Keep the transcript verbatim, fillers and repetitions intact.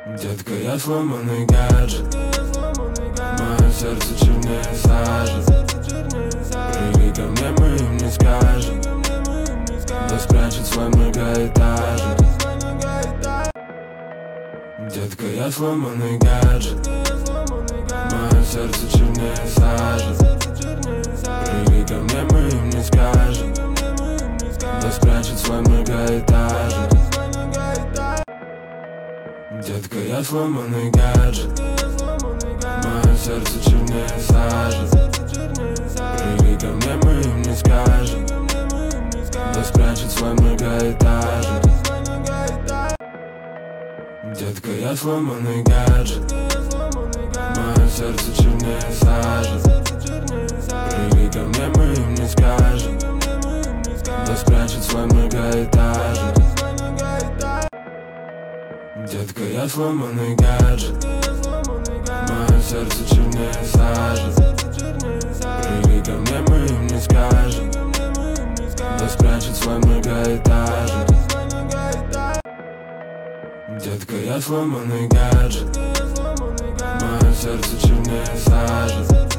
Детка, я сломанный гаджет, мое сердце чернее сажи. Приведи ко мне, мы им не скажем, да спрячет свой многоэтажный. Детка, я сломанный гаджет, мое сердце чернее сажи. Приведи ко мне, мы им не скажем, да спрячет свой многоэтажный. Детка, я сломанный гаджет, мое сердце чернее сажи. Приведи ко мне, мы им не скажем, да спрячет свой многоэтажный. Детка, я сломанный гаджет, мое сердце чернее сажи. Приведи ко мне, мы им не скажем, да спрячет свой многоэтажный. Детка, я сломанный гаджет, мое сердце чернее сажи. Приведи ко мне, мы им не скажем, да спрячет свой многоэтажный. Детка, я сломанный гаджет, мое сердце чернее сажи.